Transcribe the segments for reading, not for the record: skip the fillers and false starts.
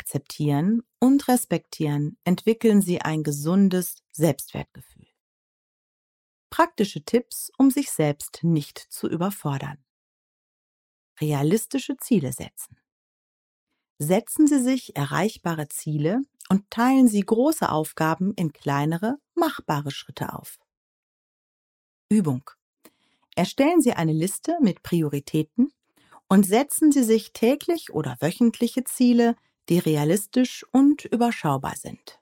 akzeptieren und respektieren, entwickeln Sie ein gesundes Selbstwertgefühl. Praktische Tipps, um sich selbst nicht zu überfordern. Realistische Ziele setzen. Setzen Sie sich erreichbare Ziele und teilen Sie große Aufgaben in kleinere, machbare Schritte auf. Übung. Erstellen Sie eine Liste mit Prioritäten und setzen Sie sich täglich oder wöchentliche Ziele, die realistisch und überschaubar sind.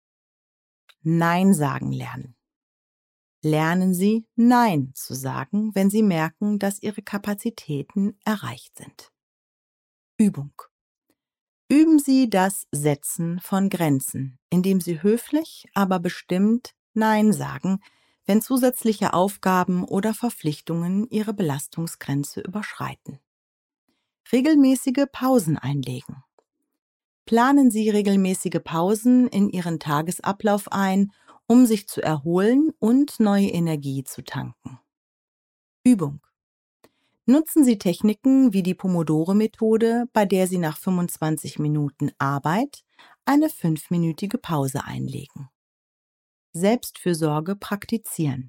Nein sagen lernen. Lernen Sie, Nein zu sagen, wenn Sie merken, dass Ihre Kapazitäten erreicht sind. Übung. Üben Sie das Setzen von Grenzen, indem Sie höflich, aber bestimmt Nein sagen, wenn zusätzliche Aufgaben oder Verpflichtungen Ihre Belastungsgrenze überschreiten. Regelmäßige Pausen einlegen. Planen Sie regelmäßige Pausen in Ihren Tagesablauf ein, um sich zu erholen und neue Energie zu tanken. Übung. Nutzen Sie Techniken wie die Pomodoro-Methode, bei der Sie nach 25 Minuten Arbeit eine 5-minütige Pause einlegen. Selbstfürsorge praktizieren.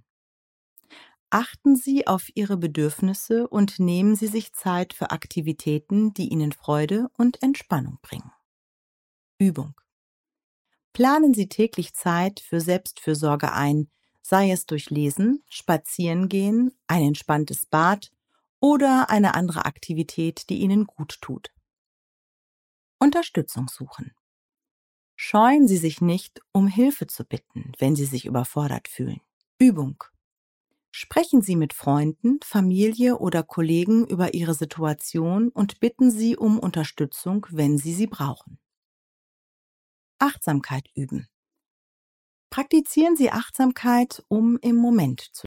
Achten Sie auf Ihre Bedürfnisse und nehmen Sie sich Zeit für Aktivitäten, die Ihnen Freude und Entspannung bringen. Übung. Planen Sie täglich Zeit für Selbstfürsorge ein, sei es durch Lesen, Spazierengehen, ein entspanntes Bad oder eine andere Aktivität, die Ihnen gut tut. Unterstützung suchen. Scheuen Sie sich nicht, um Hilfe zu bitten, wenn Sie sich überfordert fühlen. Übung. Sprechen Sie mit Freunden, Familie oder Kollegen über Ihre Situation und bitten Sie um Unterstützung, wenn Sie sie brauchen. Achtsamkeit üben. Praktizieren Sie Achtsamkeit, um im Moment zu